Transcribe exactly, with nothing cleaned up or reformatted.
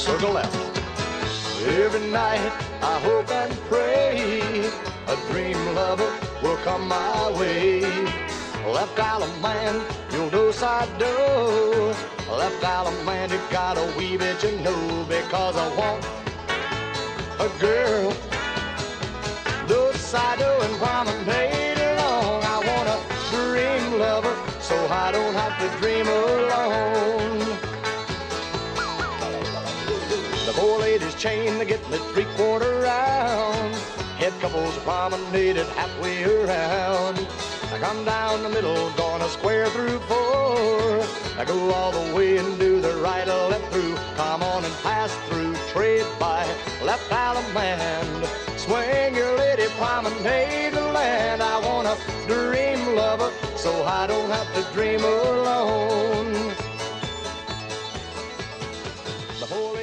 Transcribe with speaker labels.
Speaker 1: circle left. Every night I hope and pray a dream lover will come my way. Left Island man, you'll do I do. Left Island man, you gotta weave it, you know, because I want a girl. Those I do and promenade along. I want a dream lover, so I don't have to dream alone. The four ladies chained, they get me three-quarter round. Head couples promenaded halfway around. I come down the middle, gonna square through four. I go all the way and do the right or left through. Come on and pass through, trade by Left Island man. Swing your lady, promenade the land. I want a dream lover, so I don't have to dream alone. The whole